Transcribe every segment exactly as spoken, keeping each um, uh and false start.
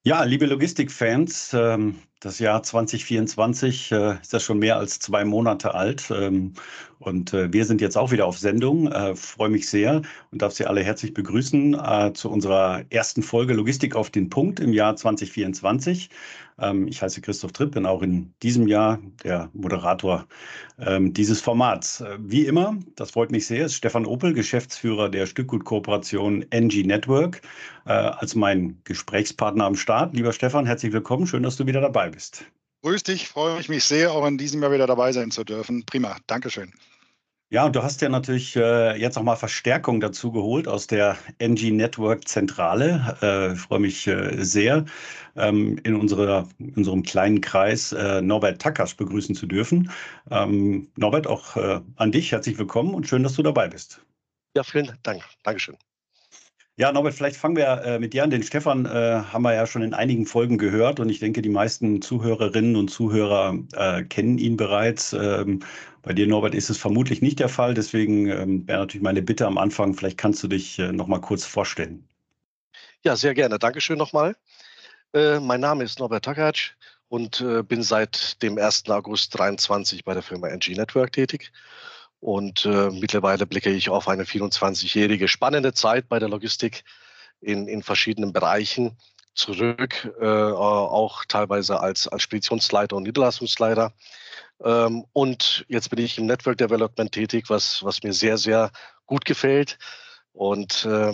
Ja, liebe Logistikfans, ähm, das Jahr zwanzig vierundzwanzig äh, ist ja schon mehr als zwei Monate alt. Ähm, und äh, wir sind jetzt auch wieder auf Sendung. Äh, freue mich sehr und darf Sie alle herzlich begrüßen äh, zu unserer ersten Folge Logistik auf den Punkt im Jahr zwanzig vierundzwanzig. Ähm, ich heiße Christoph Tripp, bin auch in diesem Jahr der Moderator ähm, dieses Formats. Äh, Wie immer, das freut mich sehr, ist Stefan Opel, Geschäftsführer der Stückgutkooperation N G Network, äh, als mein Gesprächspartner am Start. Lieber Stefan, herzlich willkommen. Schön, dass du wieder dabei bist. Grüß dich, freue ich mich sehr, auch in diesem Jahr wieder dabei sein zu dürfen. Prima, Dankeschön. Ja, und du hast ja natürlich äh, jetzt nochmal Verstärkung dazu geholt aus der N G Network Zentrale. Äh, ich freue mich äh, sehr, ähm, in unserer, in unserem kleinen Kreis äh, Norbert Takasch begrüßen zu dürfen. Ähm, Norbert, auch äh, an dich herzlich willkommen und schön, dass du dabei bist. Ja, vielen Dank. Dankeschön. Ja, Norbert, vielleicht fangen wir äh, mit dir an. Den Stefan äh, haben wir ja schon in einigen Folgen gehört und ich denke, die meisten Zuhörerinnen und Zuhörer äh, kennen ihn bereits. Ähm, bei dir, Norbert, ist es vermutlich nicht der Fall. Deswegen ähm, wäre natürlich meine Bitte am Anfang, vielleicht kannst du dich äh, noch mal kurz vorstellen. Ja, sehr gerne. Dankeschön nochmal. Äh, mein Name ist Norbert Takacs und äh, bin seit dem ersten August dreiundzwanzig bei der Firma N G Network tätig. Und äh, mittlerweile blicke ich auf eine vierundzwanzigjährige spannende Zeit bei der Logistik in, in verschiedenen Bereichen zurück, äh, auch teilweise als, als Speditionsleiter und Niederlassungsleiter. Ähm, und jetzt bin ich im Network Development tätig, was, was mir sehr, sehr gut gefällt. Und äh,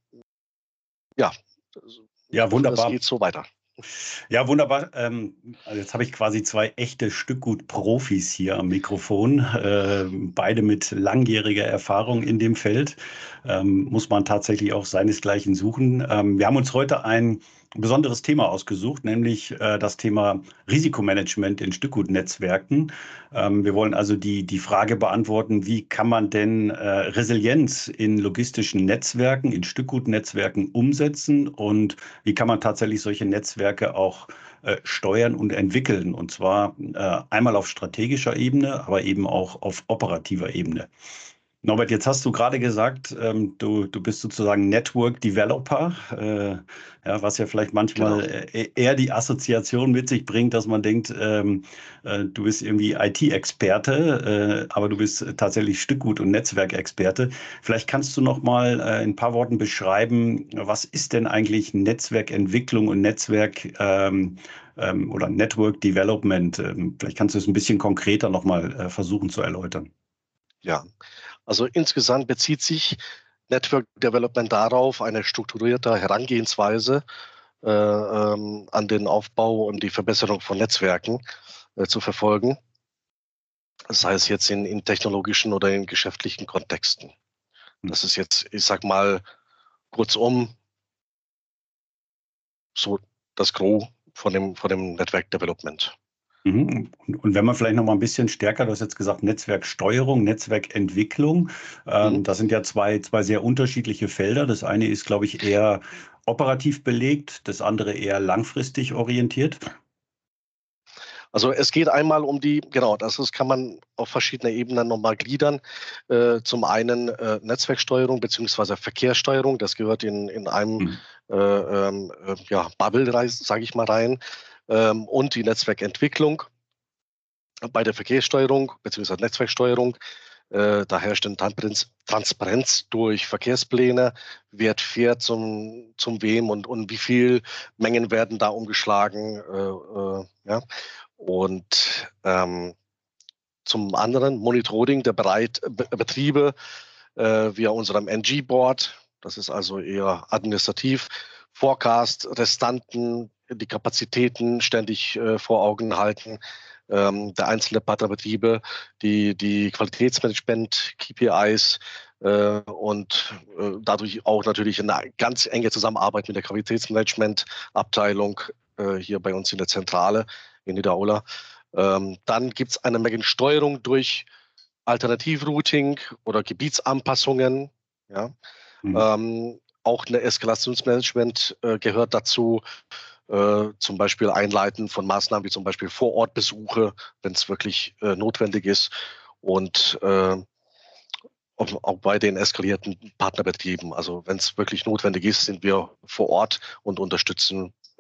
ja, Ja, ich hoffe, das wunderbar. geht so weiter. Ja, wunderbar. Ähm, also jetzt habe ich quasi zwei echte Stückgut-Profis hier am Mikrofon, äh, beide mit langjähriger Erfahrung in dem Feld. Ähm, muss man tatsächlich auch seinesgleichen suchen. Ähm, wir haben uns heute ein besonderes Thema ausgesucht, nämlich äh, das Thema Risikomanagement in Stückgutnetzwerken. Ähm, wir wollen also die, die Frage beantworten, wie kann man denn äh, Resilienz in logistischen Netzwerken, in Stückgutnetzwerken umsetzen und wie kann man tatsächlich solche Netzwerke auch äh, steuern und entwickeln? Und zwar äh, einmal auf strategischer Ebene, aber eben auch auf operativer Ebene. Norbert, jetzt hast du gerade gesagt, ähm, du, du bist sozusagen Network Developer, äh, ja, was ja vielleicht Genau. manchmal äh, eher die Assoziation mit sich bringt, dass man denkt, ähm, äh, du bist irgendwie I T-Experte, äh, aber du bist tatsächlich Stückgut- und Netzwerkexperte. Vielleicht kannst du noch mal äh, in ein paar Worten beschreiben, was ist denn eigentlich Netzwerkentwicklung und Netzwerk ähm, ähm, oder Network Development? Ähm, vielleicht kannst du es ein bisschen konkreter noch mal äh, versuchen zu erläutern. Ja, also insgesamt bezieht sich Network Development darauf, eine strukturierte Herangehensweise äh, ähm, an den Aufbau und die Verbesserung von Netzwerken äh, zu verfolgen, sei es jetzt in, in technologischen oder in geschäftlichen Kontexten. Das ist jetzt, ich sag mal, kurzum so das Gros von dem, von dem Network Development. Mhm. Und und wenn man vielleicht noch mal ein bisschen stärker, du hast jetzt gesagt, Netzwerksteuerung, Netzwerkentwicklung, Mhm. ähm, das sind ja zwei, zwei sehr unterschiedliche Felder. Das eine ist, glaube ich, eher operativ belegt, das andere eher langfristig orientiert. Also es geht einmal um die, genau, das ist, kann man auf verschiedene Ebenen nochmal gliedern. Äh, zum einen äh, Netzwerksteuerung beziehungsweise Verkehrssteuerung, das gehört in, in einem Mhm. äh, ähm, äh, ja, Bubble, sage ich mal, rein. Ähm, und die Netzwerkentwicklung. Bei der Verkehrssteuerung beziehungsweise Netzwerksteuerung, äh, da herrscht eine Transparenz, Transparenz durch Verkehrspläne, wer fährt zum, zum wem und, und wie viel Mengen werden da umgeschlagen. Äh, äh, ja. Und ähm, zum anderen Monitoring der Bereit Be Betriebe äh, via unserem N G-Board. Das ist also eher administrativ. Forecast, Restanten, die Kapazitäten ständig äh, vor Augen halten. Ähm, der einzelne Partnerbetriebe, die, die Qualitätsmanagement, K P Is äh, und äh, dadurch auch natürlich eine ganz enge Zusammenarbeit mit der Qualitätsmanagement-Abteilung äh, hier bei uns in der Zentrale in Niederaula. Ähm, dann gibt es eine Menge Steuerung durch Alternativrouting oder Gebietsanpassungen. Ja. Mhm. Ähm, auch eine Eskalationsmanagement äh, gehört dazu, äh, zum Beispiel Einleiten von Maßnahmen wie zum Beispiel Vorortbesuche, wenn es wirklich äh, notwendig ist. Und äh, auch, auch bei den eskalierten Partnerbetrieben. Also wenn es wirklich notwendig ist, sind wir vor Ort und unterstützen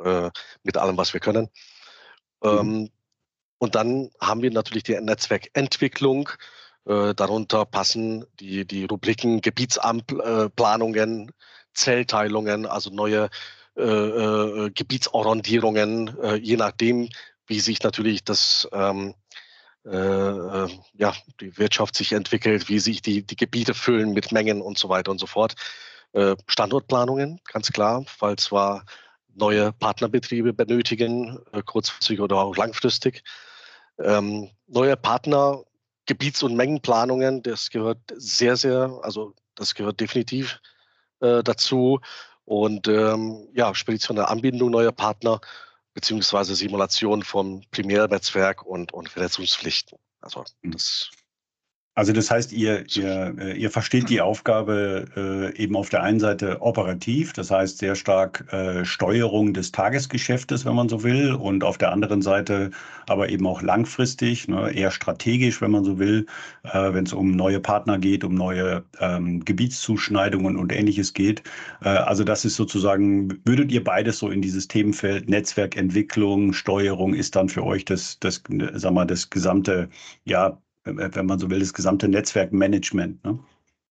äh, mit allem, was wir können. Mhm. Ähm, und dann haben wir natürlich die Netzwerkentwicklung. Äh, darunter passen die, die Rubriken Gebietsplanungen, äh, Zellteilungen, also neue äh, äh, Gebietsorientierungen, äh, je nachdem, wie sich natürlich das ähm, äh, ja, die Wirtschaft sich entwickelt, wie sich die, die Gebiete füllen mit Mengen und so weiter und so fort. Äh, Standortplanungen, ganz klar, weil zwar neue Partnerbetriebe benötigen, äh, kurzfristig oder auch langfristig. Ähm, neue Partner, Gebiets- und Mengenplanungen, das gehört sehr, sehr, also das gehört definitiv äh, dazu. Und ähm, ja, speditionelle Anbindung neuer Partner, beziehungsweise Simulation von Primärnetzwerk und, und Vernetzungspflichten. Also das. Also das heißt, ihr, ihr, ihr versteht die Aufgabe äh, eben auf der einen Seite operativ, das heißt sehr stark äh, Steuerung des Tagesgeschäftes, wenn man so will, und auf der anderen Seite aber eben auch langfristig, ne, eher strategisch, wenn man so will, äh, wenn es um neue Partner geht, um neue ähm, Gebietszuschneidungen und Ähnliches geht. Äh, also das ist sozusagen, würdet ihr beides so in dieses Themenfeld Netzwerkentwicklung, Steuerung ist dann für euch das, das, sag mal, das gesamte, ja, wenn man so will, das gesamte Netzwerkmanagement. Ne?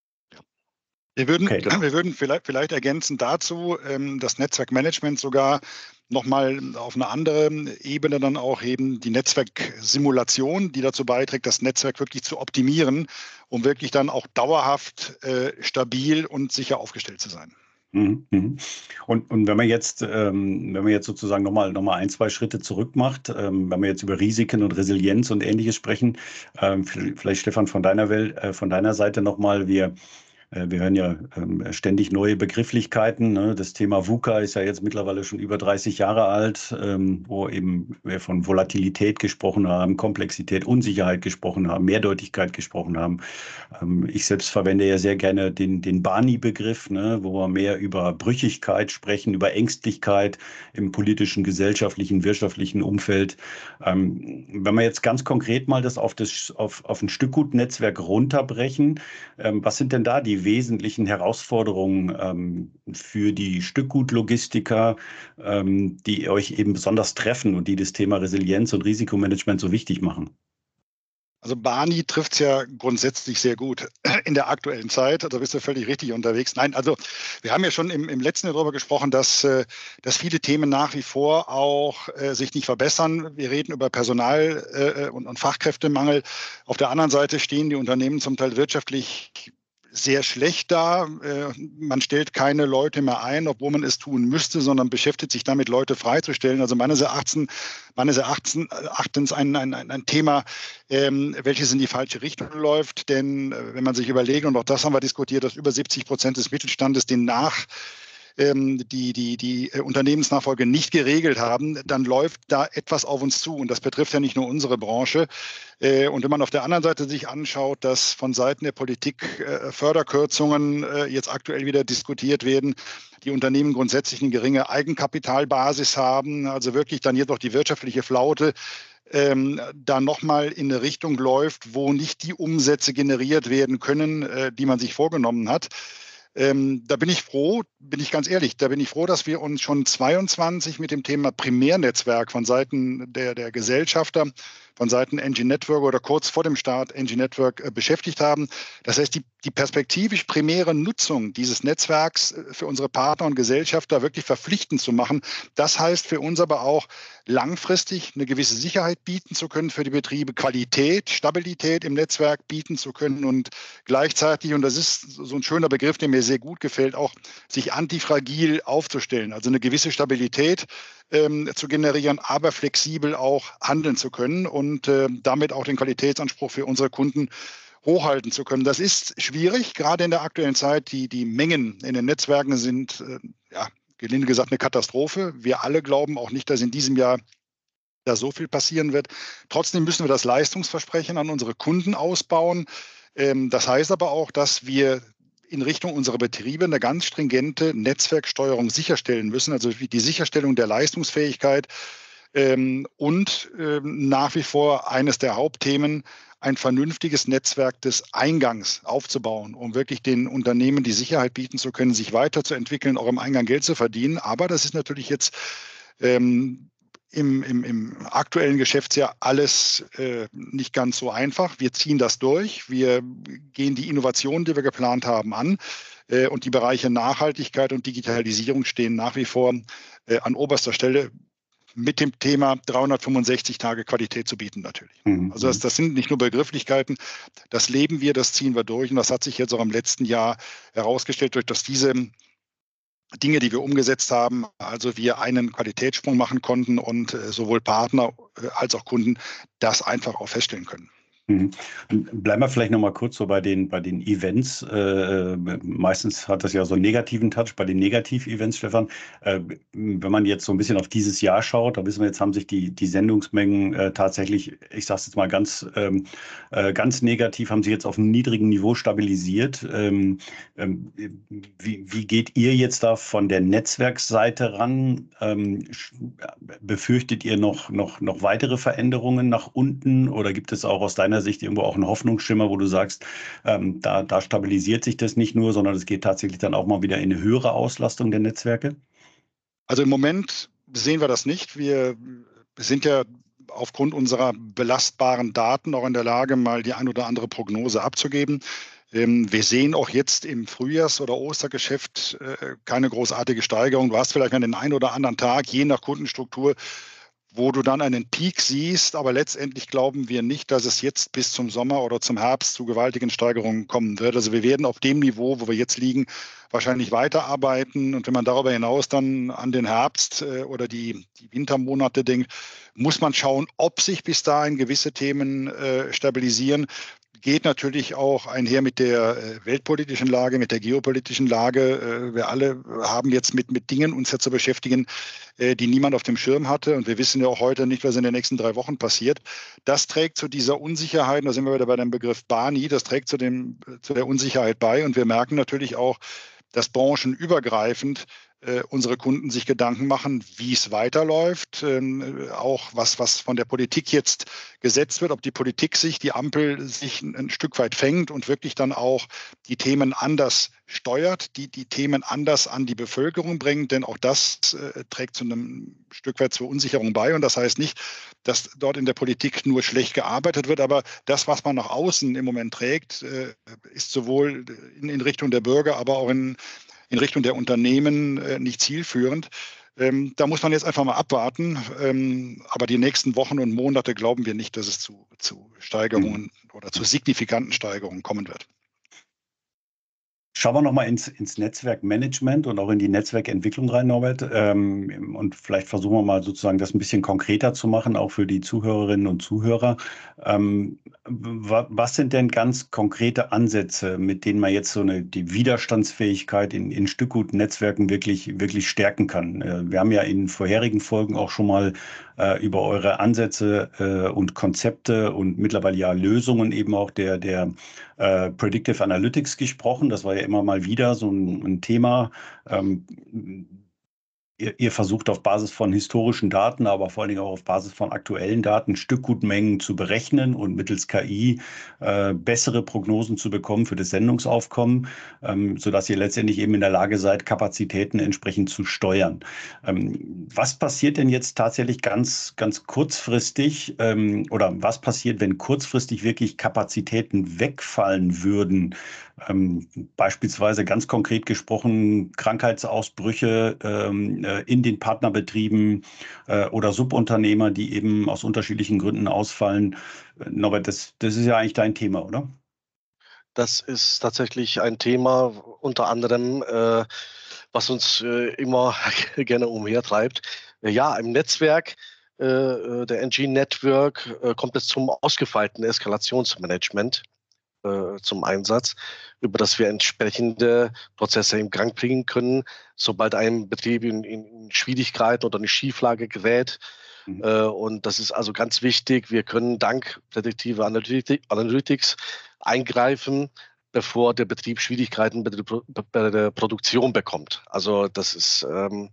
Wir würden, okay. wir würden vielleicht, vielleicht ergänzen dazu ähm, das Netzwerkmanagement sogar nochmal auf eine andere Ebene dann auch eben die Netzwerksimulation, die dazu beiträgt, das Netzwerk wirklich zu optimieren, um wirklich dann auch dauerhaft äh, stabil und sicher aufgestellt zu sein. Und, und wenn man jetzt, ähm, wenn man jetzt sozusagen nochmal noch mal ein, zwei Schritte zurück macht, ähm, wenn wir jetzt über Risiken und Resilienz und Ähnliches sprechen, ähm, vielleicht Stefan von deiner Welt, äh, von deiner Seite nochmal, wir Wir hören ja ähm, ständig neue Begrifflichkeiten. Ne? Das Thema VUCA ist ja jetzt mittlerweile schon über dreißig Jahre alt, ähm, wo eben wir von Volatilität gesprochen haben, Komplexität, Unsicherheit gesprochen haben, Mehrdeutigkeit gesprochen haben. Ähm, ich selbst verwende ja sehr gerne den, den Barney-Begriff, ne? Wo wir mehr über Brüchigkeit sprechen, über Ängstlichkeit im politischen, gesellschaftlichen, wirtschaftlichen Umfeld. Ähm, wenn wir jetzt ganz konkret mal das auf, das, auf, auf ein Stückgutnetzwerk runterbrechen, ähm, was sind denn da die wesentlichen Herausforderungen ähm, für die Stückgutlogistiker, ähm, die euch eben besonders treffen und die das Thema Resilienz und Risikomanagement so wichtig machen? Also Barney trifft es ja grundsätzlich sehr gut in der aktuellen Zeit. Also bist du völlig richtig unterwegs. Nein, also wir haben ja schon im, im letzten Jahr darüber gesprochen, dass, äh, dass viele Themen nach wie vor auch äh, sich nicht verbessern. Wir reden über Personal- äh, und, und Fachkräftemangel. Auf der anderen Seite stehen die Unternehmen zum Teil wirtschaftlich sehr schlecht da. Man stellt keine Leute mehr ein, obwohl man es tun müsste, sondern beschäftigt sich damit, Leute freizustellen. Also meines Erachtens, meines Erachtens ein, ein, ein Thema, ähm, welches in die falsche Richtung läuft. Denn wenn man sich überlegt, und auch das haben wir diskutiert, dass über siebzig Prozent des Mittelstandes den nach die, die, die Unternehmensnachfolge nicht geregelt haben, dann läuft da etwas auf uns zu. Und das betrifft ja nicht nur unsere Branche. Und wenn man auf der anderen Seite sich anschaut, dass von Seiten der Politik Förderkürzungen jetzt aktuell wieder diskutiert werden, die Unternehmen grundsätzlich eine geringe Eigenkapitalbasis haben, also wirklich dann jetzt auch die wirtschaftliche Flaute Ähm, da nochmal in eine Richtung läuft, wo nicht die Umsätze generiert werden können, äh, die man sich vorgenommen hat. Ähm, da bin ich froh, bin ich ganz ehrlich, da bin ich froh, dass wir uns schon zweiundzwanzig mit dem Thema Primärnetzwerk von Seiten der, der Gesellschafter, von Seiten N G Network oder kurz vor dem Start N G Network äh, beschäftigt haben. Das heißt, die, die perspektivisch primäre Nutzung dieses Netzwerks äh, für unsere Partner und Gesellschafter wirklich verpflichtend zu machen, das heißt für uns aber auch langfristig eine gewisse Sicherheit bieten zu können für die Betriebe, Qualität, Stabilität im Netzwerk bieten zu können und gleichzeitig, und das ist so ein schöner Begriff, der mir sehr gut gefällt, auch sich antifragil aufzustellen, also eine gewisse Stabilität ähm, zu generieren, aber flexibel auch handeln zu können und äh, damit auch den Qualitätsanspruch für unsere Kunden hochhalten zu können. Das ist schwierig, gerade in der aktuellen Zeit. Die, die Mengen in den Netzwerken sind, äh, ja, gelinde gesagt, eine Katastrophe. Wir alle glauben auch nicht, dass in diesem Jahr da so viel passieren wird. Trotzdem müssen wir das Leistungsversprechen an unsere Kunden ausbauen. Ähm, das heißt aber auch, dass wir in Richtung unserer Betriebe eine ganz stringente Netzwerksteuerung sicherstellen müssen, also die Sicherstellung der Leistungsfähigkeit ähm, und ähm, nach wie vor eines der Hauptthemen, ein vernünftiges Netzwerk des Eingangs aufzubauen, um wirklich den Unternehmen die Sicherheit bieten zu können, sich weiterzuentwickeln, auch im Eingang Geld zu verdienen. Aber das ist natürlich jetzt Ähm, im, im, im aktuellen Geschäftsjahr alles äh, nicht ganz so einfach. Wir ziehen das durch. Wir gehen die Innovationen, die wir geplant haben, an. Äh, und die Bereiche Nachhaltigkeit und Digitalisierung stehen nach wie vor äh, an oberster Stelle, mit dem Thema dreihundertfünfundsechzig Tage Qualität zu bieten natürlich. Mhm. Also das, das sind nicht nur Begrifflichkeiten, das leben wir, das ziehen wir durch. Und das hat sich jetzt auch im letzten Jahr herausgestellt, durch dass diese Dinge, die wir umgesetzt haben, also wir einen Qualitätssprung machen konnten und äh, sowohl Partner äh, als auch Kunden das einfach auch feststellen können. Mhm. Bleiben wir vielleicht noch mal kurz so bei den, bei den Events. Äh, meistens hat das ja so einen negativen Touch bei den Negativ-Events, Stefan. Äh, wenn man jetzt so ein bisschen auf dieses Jahr schaut, da wissen wir, jetzt haben sich die, die Sendungsmengen äh, tatsächlich, ich sage es jetzt mal ganz, ähm, äh, ganz negativ, haben sich jetzt auf einem niedrigen Niveau stabilisiert. Ähm, ähm, wie, wie geht ihr jetzt da von der Netzwerksseite ran? Ähm, befürchtet ihr noch, noch, noch weitere Veränderungen nach unten oder gibt es auch aus deiner Sicht irgendwo auch einen Hoffnungsschimmer, wo du sagst, ähm, da, da stabilisiert sich das nicht nur, sondern es geht tatsächlich dann auch mal wieder in eine höhere Auslastung der Netzwerke? Also im Moment sehen wir das nicht. Wir sind ja aufgrund unserer belastbaren Daten auch in der Lage, mal die ein oder andere Prognose abzugeben. Ähm, wir sehen auch jetzt im Frühjahrs- oder Ostergeschäft äh, keine großartige Steigerung. Du hast vielleicht an den einen oder anderen Tag, je nach Kundenstruktur, wo du dann einen Peak siehst, aber letztendlich glauben wir nicht, dass es jetzt bis zum Sommer oder zum Herbst zu gewaltigen Steigerungen kommen wird. Also wir werden auf dem Niveau, wo wir jetzt liegen, wahrscheinlich weiterarbeiten. Und wenn man darüber hinaus dann an den Herbst äh, oder die, die Wintermonate denkt, muss man schauen, ob sich bis dahin gewisse Themen äh, stabilisieren. Geht natürlich auch einher mit der äh, weltpolitischen Lage, mit der geopolitischen Lage. Äh, wir alle haben jetzt mit, mit Dingen uns ja zu beschäftigen, äh, die niemand auf dem Schirm hatte. Und wir wissen ja auch heute nicht, was in den nächsten drei Wochen passiert. Das trägt zu dieser Unsicherheit, da sind wir wieder bei dem Begriff Barney, das trägt zu, dem, zu der Unsicherheit bei. Und wir merken natürlich auch, dass branchenübergreifend äh, unsere Kunden sich Gedanken machen, wie es weiterläuft, ähm, auch was, was von der Politik jetzt gesetzt wird, ob die Politik sich, die Ampel sich ein, ein Stück weit fängt und wirklich dann auch die Themen anders steuert, die die Themen anders an die Bevölkerung bringt, denn auch das äh, trägt zu einem Stück weit zur Unsicherung bei. Und das heißt nicht, dass dort in der Politik nur schlecht gearbeitet wird, aber das, was man nach außen im Moment trägt, äh, ist sowohl in, in Richtung der Bürger, aber auch in, in Richtung der Unternehmen äh, nicht zielführend. Ähm, da muss man jetzt einfach mal abwarten. Ähm, aber die nächsten Wochen und Monate glauben wir nicht, dass es zu, zu Steigerungen oder zu signifikanten Steigerungen kommen wird. Schauen wir nochmal ins, ins Netzwerkmanagement und auch in die Netzwerkentwicklung rein, Norbert. Ähm, und vielleicht versuchen wir mal sozusagen das ein bisschen konkreter zu machen, auch für die Zuhörerinnen und Zuhörer. Ähm, wa, was sind denn ganz konkrete Ansätze, mit denen man jetzt so eine, die Widerstandsfähigkeit in, in Stückgut-Netzwerken wirklich, wirklich stärken kann? Äh, wir haben ja in vorherigen Folgen auch schon mal äh, über eure Ansätze äh, und Konzepte und mittlerweile ja Lösungen eben auch der, der äh, Predictive Analytics gesprochen. Das war ja immer mal wieder so ein, ein Thema. Ähm, Ihr, ihr versucht auf Basis von historischen Daten, aber vor allen Dingen auch auf Basis von aktuellen Daten Stückgutmengen zu berechnen und mittels K I äh, bessere Prognosen zu bekommen für das Sendungsaufkommen, ähm, sodass ihr letztendlich eben in der Lage seid, Kapazitäten entsprechend zu steuern. Ähm, was passiert denn jetzt tatsächlich ganz, ganz kurzfristig ähm, oder was passiert, wenn kurzfristig wirklich Kapazitäten wegfallen würden? Ähm, beispielsweise ganz konkret gesprochen, Krankheitsausbrüche ähm, äh, in den Partnerbetrieben äh, oder Subunternehmer, die eben aus unterschiedlichen Gründen ausfallen. Äh, Norbert, das, das ist ja eigentlich dein Thema, oder? Das ist tatsächlich ein Thema, unter anderem, äh, was uns äh, immer gerne umhertreibt. Äh, ja, im Netzwerk äh, äh, der N G Network äh, kommt es zum ausgefeilten Eskalationsmanagement äh, zum Einsatz, über das wir entsprechende Prozesse in Gang bringen können, sobald ein Betrieb in, in Schwierigkeiten oder eine Schieflage gerät. Mhm. Äh, und das ist also ganz wichtig. Wir können dank prädiktiver Analytik, Analytics eingreifen, bevor der Betrieb Schwierigkeiten bei der, bei der Produktion bekommt. Also das ist ähm,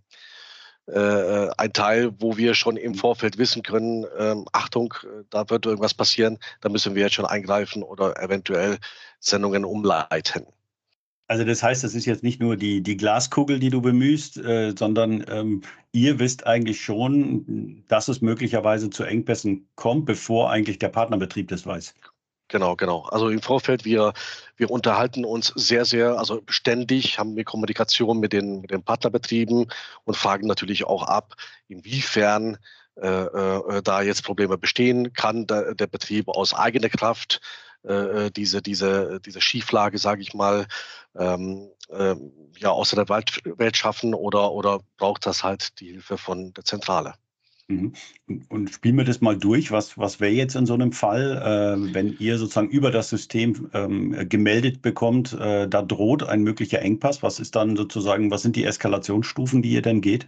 äh, ein Teil, wo wir schon im Vorfeld wissen können, ähm, Achtung, da wird irgendwas passieren, da müssen wir jetzt schon eingreifen oder eventuell Sendungen umleiten. Also das heißt, das ist jetzt nicht nur die, die Glaskugel, die du bemühst, äh, sondern ähm, ihr wisst eigentlich schon, dass es möglicherweise zu Engpässen kommt, bevor eigentlich der Partnerbetrieb das weiß. Genau, genau. Also im Vorfeld, wir, wir unterhalten uns sehr, sehr, also ständig haben wir Kommunikation mit den, mit den Partnerbetrieben und fragen natürlich auch ab, inwiefern äh, äh, da jetzt Probleme bestehen. Kann der, der Betrieb aus eigener Kraft äh, diese, diese, diese Schieflage, sage ich mal, ähm, äh, ja, aus der Welt, Welt schaffen oder, oder braucht das halt die Hilfe von der Zentrale? Mhm. Und, und spielen wir das mal durch. Was, was wäre jetzt in so einem Fall, äh, wenn ihr sozusagen über das System ähm, gemeldet bekommt, äh, da droht ein möglicher Engpass? Was ist dann sozusagen, was sind die Eskalationsstufen, die ihr denn geht?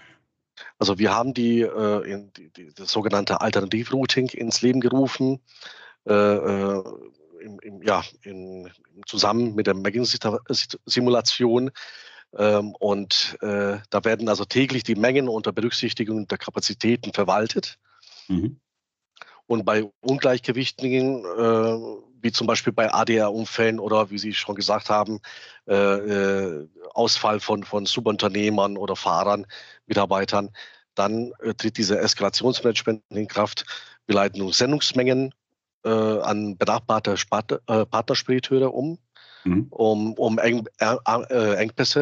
Also wir haben die, äh, in, die, die das sogenannte Alternativrouting ins Leben gerufen, äh, äh, im, im, ja, in, zusammen mit der Mengensimulation. Ähm, und äh, da werden also täglich die Mengen unter Berücksichtigung der Kapazitäten verwaltet. Mhm. Und bei Ungleichgewichten, äh, wie zum Beispiel bei A D R-Unfällen oder wie Sie schon gesagt haben, äh, äh, Ausfall von, von Subunternehmern oder Fahrern, Mitarbeitern, dann äh, tritt diese Eskalationsmanagement in Kraft. Wir leiten nun Sendungsmengen äh, an benachbarte Spart äh, Partnerspediteure um, Mhm. um, um Eng äh, äh, Engpässe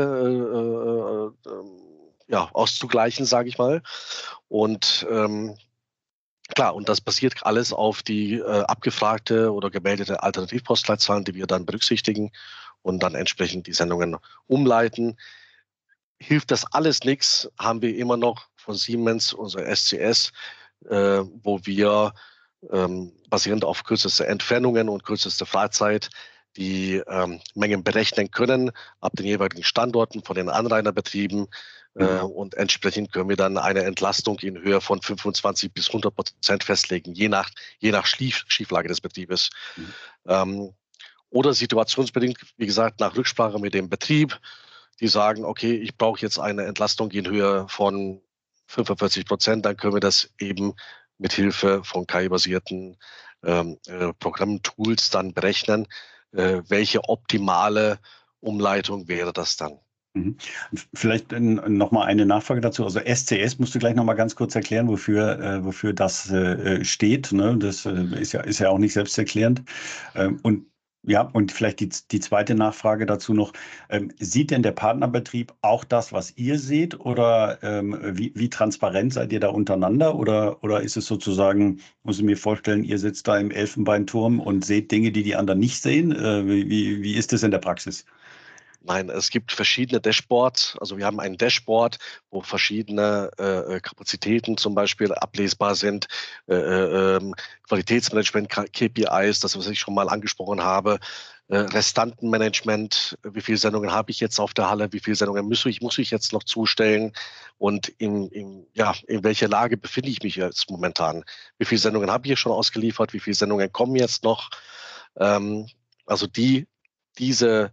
äh, äh, ja, auszugleichen, sage ich mal. Und ähm, klar, und das basiert alles auf die äh, abgefragte oder gemeldete Alternativpostleitzahlen, die wir dann berücksichtigen und dann entsprechend die Sendungen umleiten. Hilft das alles nichts, haben wir immer noch von Siemens unser S C S, äh, wo wir ähm, basierend auf kürzeste Entfernungen und kürzeste Fahrzeit die ähm, Mengen berechnen können ab den jeweiligen Standorten von den Anrainerbetrieben. Äh, Mhm. und entsprechend können wir dann eine Entlastung in Höhe von fünfundzwanzig bis hundert Prozent festlegen, je nach, je nach Schief, Schieflage des Betriebes. Mhm. Ähm, oder situationsbedingt, wie gesagt, nach Rücksprache mit dem Betrieb, die sagen, okay, ich brauche jetzt eine Entlastung in Höhe von fünfundvierzig Prozent, dann können wir das eben mit Hilfe von K I-basierten ähm, äh, Programmtools dann berechnen. Äh, welche optimale Umleitung wäre das dann? Mhm. Vielleicht nochmal eine Nachfrage dazu. Also S C S musst du gleich nochmal ganz kurz erklären, wofür, äh, wofür das äh, steht. Ne? Das äh, ist ja, ist ja auch nicht selbsterklärend. Ähm, und ja, und vielleicht die, die zweite Nachfrage dazu noch. Ähm, sieht denn der Partnerbetrieb auch das, was ihr seht? Oder ähm, wie, wie transparent seid ihr da untereinander? Oder, oder ist es sozusagen, muss ich mir vorstellen, ihr sitzt da im Elfenbeinturm und seht Dinge, die die anderen nicht sehen? Äh, wie, wie, wie ist das in der Praxis? Nein, es gibt verschiedene Dashboards. Also wir haben ein Dashboard, wo verschiedene äh, Kapazitäten zum Beispiel ablesbar sind, äh, äh, ähm, Qualitätsmanagement, K P Is, das, was ich schon mal angesprochen habe, äh, Restantenmanagement, wie viele Sendungen habe ich jetzt auf der Halle, wie viele Sendungen muss ich, muss ich jetzt noch zustellen und in, in, ja, in welcher Lage befinde ich mich jetzt momentan? Wie viele Sendungen habe ich hier schon ausgeliefert? Wie viele Sendungen kommen jetzt noch? Ähm, also die, diese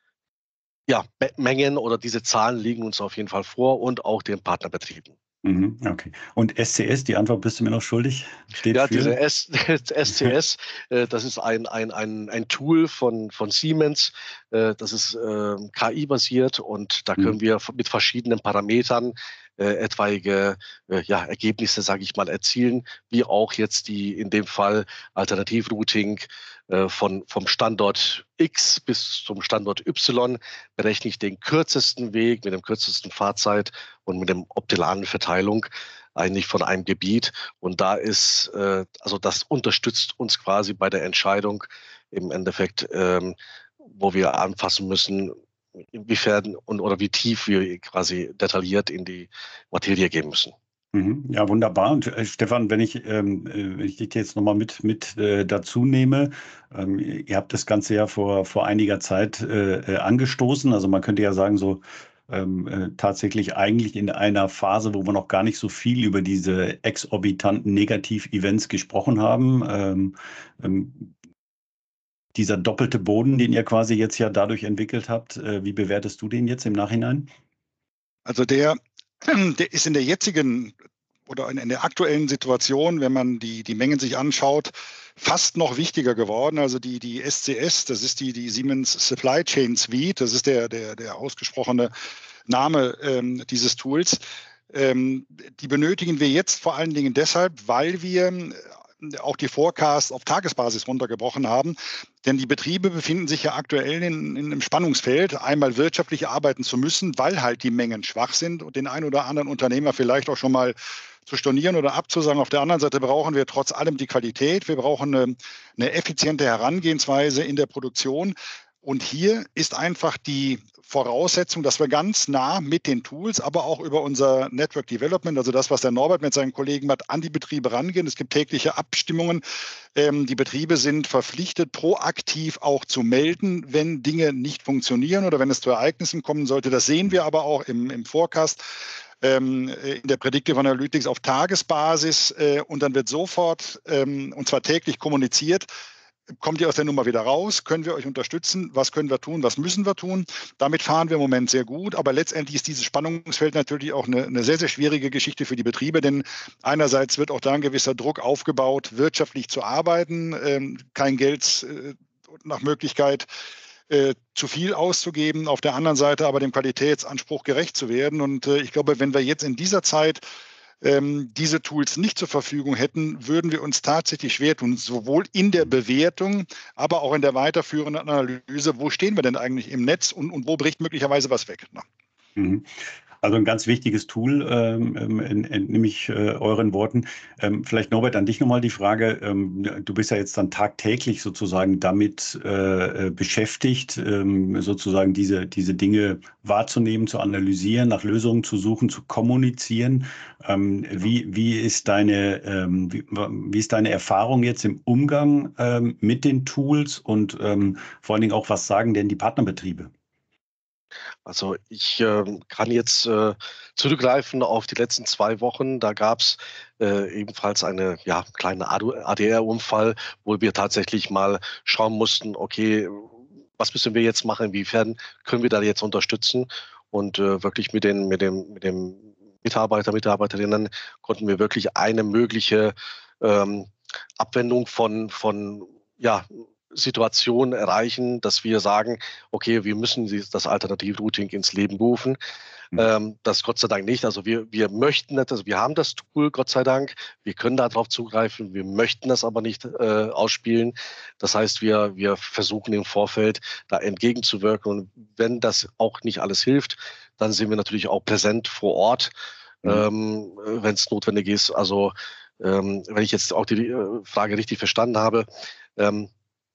ja, Mengen oder diese Zahlen liegen uns auf jeden Fall vor und auch den Partnerbetrieben. Mhm, okay. Und S C S, die Antwort bist du mir noch schuldig, steht Ja, für? diese S C S, äh, das ist ein, ein, ein, ein Tool von, von Siemens, äh, das ist äh, K I-basiert und da können Mhm. wir mit verschiedenen Parametern äh, etwaige äh, ja, Ergebnisse, sage ich mal, erzielen, wie auch jetzt die in dem Fall Alternativrouting äh, von, vom Standort X bis zum Standort Y berechne ich den kürzesten Weg mit dem kürzesten Fahrzeit und mit dem optimalen Verteilung eigentlich von einem Gebiet. Und da ist, äh, also das unterstützt uns quasi bei der Entscheidung im Endeffekt, ähm, wo wir anfassen müssen, inwiefern und oder wie tief wir quasi detailliert in die Materie gehen müssen. Mhm. Ja, wunderbar. Und äh, Stefan, wenn ich, ähm, äh, wenn ich dich jetzt nochmal mit, mit äh, dazu nehme, ähm, ihr habt das Ganze ja vor, vor einiger Zeit äh, äh, angestoßen. Also man könnte ja sagen, so ähm, äh, tatsächlich eigentlich in einer Phase, wo wir noch gar nicht so viel über diese exorbitanten Negativ-Events gesprochen haben. Ähm, ähm, dieser doppelte Boden, den ihr quasi jetzt ja dadurch entwickelt habt, äh, wie bewertest du den jetzt im Nachhinein? Also der, der ist in der jetzigen oder in, in der aktuellen Situation, wenn man die, die Mengen sich anschaut, fast noch wichtiger geworden. Also die, die S C S, das ist die, die Siemens Supply Chain Suite, das ist der, der, der ausgesprochene Name ähm, dieses Tools. Ähm, die benötigen wir jetzt vor allen Dingen deshalb, weil wir auch die Forecasts auf Tagesbasis runtergebrochen haben. Denn die Betriebe befinden sich ja aktuell in, in einem Spannungsfeld, einmal wirtschaftlich arbeiten zu müssen, weil halt die Mengen schwach sind und den einen oder anderen Unternehmer vielleicht auch schon mal zu stornieren oder abzusagen. Auf der anderen Seite brauchen wir trotz allem die Qualität. Wir brauchen eine, eine effiziente Herangehensweise in der Produktion. Und hier ist einfach die Voraussetzung, dass wir ganz nah mit den Tools, aber auch über unser Network Development, also das, was der Norbert mit seinen Kollegen macht, an die Betriebe rangehen. Es gibt tägliche Abstimmungen. Ähm, die Betriebe sind verpflichtet, proaktiv auch zu melden, wenn Dinge nicht funktionieren oder wenn es zu Ereignissen kommen sollte. Das sehen wir aber auch im, im Forecast, ähm, in der Predictive Analytics auf Tagesbasis. Äh, und dann wird sofort, ähm, und zwar täglich kommuniziert, kommt ihr aus der Nummer wieder raus? Können wir euch unterstützen? Was können wir tun? Was müssen wir tun? Damit fahren wir im Moment sehr gut. Aber letztendlich ist dieses Spannungsfeld natürlich auch eine, eine sehr, sehr schwierige Geschichte für die Betriebe. Denn einerseits wird auch da ein gewisser Druck aufgebaut, wirtschaftlich zu arbeiten, ähm, kein Geld äh, nach Möglichkeit äh, zu viel auszugeben. Auf der anderen Seite aber dem Qualitätsanspruch gerecht zu werden. Und äh, ich glaube, wenn wir jetzt in dieser Zeit diese Tools nicht zur Verfügung hätten, würden wir uns tatsächlich schwer tun, sowohl in der Bewertung, aber auch in der weiterführenden Analyse. Wo stehen wir denn eigentlich im Netz und, und wo bricht möglicherweise was weg? Mhm. Also ein ganz wichtiges Tool, ähm, entnehme ich äh, euren Worten. Ähm, vielleicht, Norbert, an dich nochmal die Frage. Ähm, du bist ja jetzt dann tagtäglich sozusagen damit äh, beschäftigt, ähm, sozusagen diese, diese Dinge wahrzunehmen, zu analysieren, nach Lösungen zu suchen, zu kommunizieren. Ähm, wie, wie ist deine, ähm, wie, wie ist deine Erfahrung jetzt im Umgang ähm, mit den Tools und ähm, vor allen Dingen auch, was sagen denn die Partnerbetriebe? Also ich äh, kann jetzt äh, zurückgreifen auf die letzten zwei Wochen. Da gab es äh, ebenfalls eine ja, kleine A D R-Unfall, wo wir tatsächlich mal schauen mussten, okay, was müssen wir jetzt machen, inwiefern können wir da jetzt unterstützen? Und äh, wirklich mit den, mit dem, mit dem Mitarbeiter, Mitarbeiterinnen konnten wir wirklich eine mögliche ähm, Abwendung von, von ja, Situation erreichen, dass wir sagen, okay, wir müssen das Alternativrouting ins Leben rufen. Mhm. Ähm, das Gott sei Dank nicht. Also wir, wir möchten das, also wir haben das Tool, Gott sei Dank. Wir können darauf zugreifen. Wir möchten das aber nicht äh, ausspielen. Das heißt, wir, wir versuchen im Vorfeld da entgegenzuwirken. Und wenn das auch nicht alles hilft, dann sind wir natürlich auch präsent vor Ort, mhm. ähm, wenn es notwendig ist. Also ähm, wenn ich jetzt auch die äh, Frage richtig verstanden habe, ähm,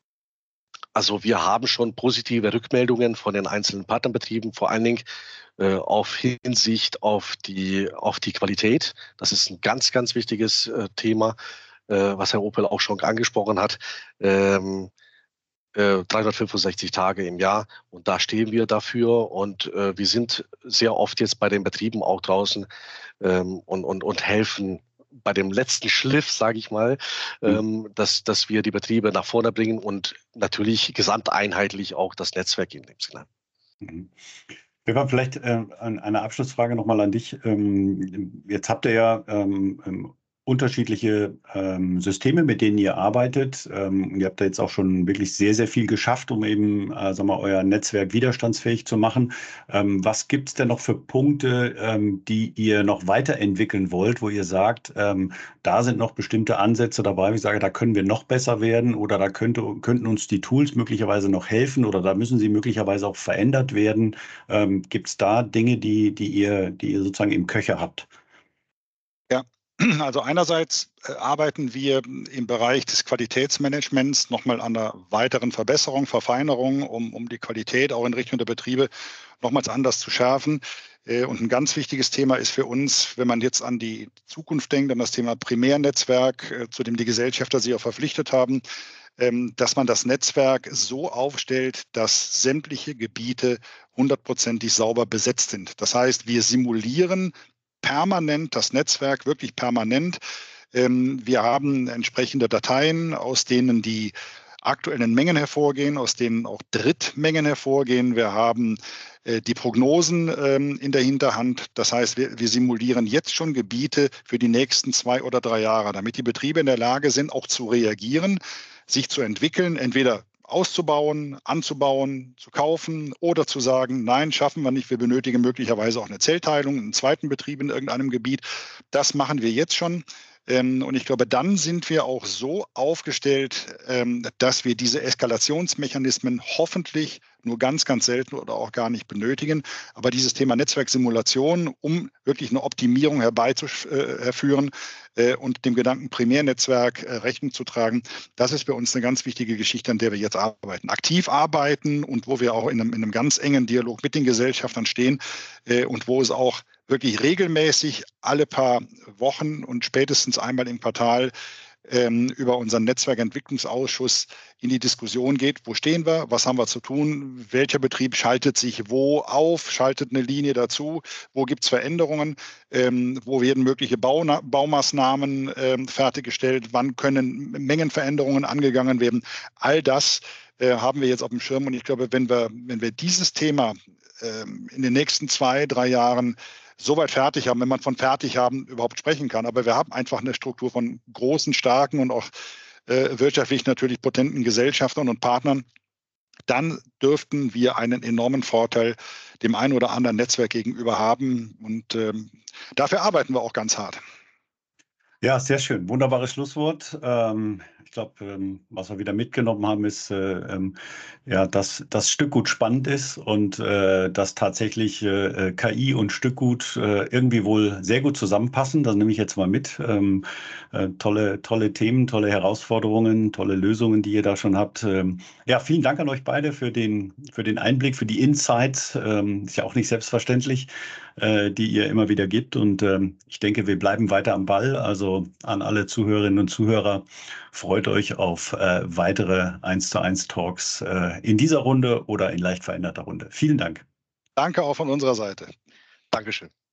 also wir haben schon positive Rückmeldungen von den einzelnen Partnerbetrieben, vor allen Dingen äh, auf Hinsicht auf die, auf die Qualität. Das ist ein ganz, ganz wichtiges äh, Thema, äh, was Herr Opel auch schon angesprochen hat. Ähm, äh, dreihundertfünfundsechzig Tage im Jahr und da stehen wir dafür und äh, wir sind sehr oft jetzt bei den Betrieben auch draußen ähm, und, und, und helfen bei dem letzten Schliff, sage ich mal, ähm, dass, dass wir die Betriebe nach vorne bringen und natürlich gesamteinheitlich auch das Netzwerk in dem Sinne. Mhm. Stefan, vielleicht äh, eine Abschlussfrage nochmal an dich. Ähm, jetzt habt ihr ja ähm, unterschiedliche ähm, Systeme, mit denen ihr arbeitet. Ähm, ihr habt da jetzt auch schon wirklich sehr, sehr viel geschafft, um eben, äh, sagen wir, euer Netzwerk widerstandsfähig zu machen. Ähm, was gibt es denn noch für Punkte, ähm, die ihr noch weiterentwickeln wollt, wo ihr sagt, ähm, da sind noch bestimmte Ansätze dabei, wo ich sage, da können wir noch besser werden oder da könnte, könnten uns die Tools möglicherweise noch helfen oder da müssen sie möglicherweise auch verändert werden? Ähm, gibt es da Dinge, die, die ihr, die ihr sozusagen im Köcher habt? Ja, also einerseits äh, arbeiten wir im Bereich des Qualitätsmanagements nochmal an einer weiteren Verbesserung, Verfeinerung, um, um die Qualität auch in Richtung der Betriebe nochmals anders zu schärfen. Äh, und ein ganz wichtiges Thema ist für uns, wenn man jetzt an die Zukunft denkt, an das Thema Primärnetzwerk, äh, zu dem die Gesellschafter sich auch verpflichtet haben, ähm, dass man das Netzwerk so aufstellt, dass sämtliche Gebiete hundertprozentig sauber besetzt sind. Das heißt, wir simulieren permanent das Netzwerk, wirklich permanent. Ähm, wir haben entsprechende Dateien, aus denen die aktuellen Mengen hervorgehen, aus denen auch Drittmengen hervorgehen. Wir haben äh, die Prognosen ähm, in der Hinterhand. Das heißt, wir, wir simulieren jetzt schon Gebiete für die nächsten zwei oder drei Jahre, damit die Betriebe in der Lage sind, auch zu reagieren, sich zu entwickeln, entweder auszubauen, anzubauen, zu kaufen oder zu sagen, nein, schaffen wir nicht, wir benötigen möglicherweise auch eine Zellteilung, einen zweiten Betrieb in irgendeinem Gebiet. Das machen wir jetzt schon. Und ich glaube, dann sind wir auch so aufgestellt, dass wir diese Eskalationsmechanismen hoffentlich nur ganz, ganz selten oder auch gar nicht benötigen. Aber dieses Thema Netzwerksimulation, um wirklich eine Optimierung herbeizuführen und dem Gedanken Primärnetzwerk Rechnung zu tragen, das ist für uns eine ganz wichtige Geschichte, an der wir jetzt arbeiten. Aktiv arbeiten und wo wir auch in einem, in einem ganz engen Dialog mit den Gesellschaftern stehen und wo es auch wirklich regelmäßig alle paar Wochen und spätestens einmal im Quartal ähm, über unseren Netzwerkentwicklungsausschuss in die Diskussion geht. Wo stehen wir? Was haben wir zu tun? Welcher Betrieb schaltet sich wo auf? Schaltet eine Linie dazu? Wo gibt es Veränderungen? Ähm, wo werden mögliche Bauna Baumaßnahmen ähm, fertiggestellt? Wann können Mengenveränderungen angegangen werden? All das äh, haben wir jetzt auf dem Schirm. Und ich glaube, wenn wir, wenn wir dieses Thema ähm, in den nächsten zwei, drei Jahren soweit fertig haben, wenn man von fertig haben überhaupt sprechen kann. Aber wir haben einfach eine Struktur von großen, starken und auch äh, wirtschaftlich natürlich potenten Gesellschaftern und Partnern. Dann dürften wir einen enormen Vorteil dem einen oder anderen Netzwerk gegenüber haben. Und ähm, dafür arbeiten wir auch ganz hart. Ja, sehr schön. Wunderbares Schlusswort. Ähm, ich glaube, ähm, was wir wieder mitgenommen haben, ist, äh, ähm, ja, dass das Stückgut spannend ist und äh, dass tatsächlich äh, K I und Stückgut äh, irgendwie wohl sehr gut zusammenpassen. Das nehme ich jetzt mal mit. Ähm, äh, tolle, tolle Themen, tolle Herausforderungen, tolle Lösungen, die ihr da schon habt. Ähm, ja, vielen Dank an euch beide für den, für den Einblick, für die Insights. Ähm, ist ja auch nicht selbstverständlich, äh, die ihr immer wieder gibt. Und ähm, ich denke, wir bleiben weiter am Ball. Also an alle Zuhörerinnen und Zuhörer, freut euch auf äh, weitere eins zu eins Talks äh, in dieser Runde oder in leicht veränderter Runde. Vielen Dank. Danke auch von unserer Seite. Dankeschön.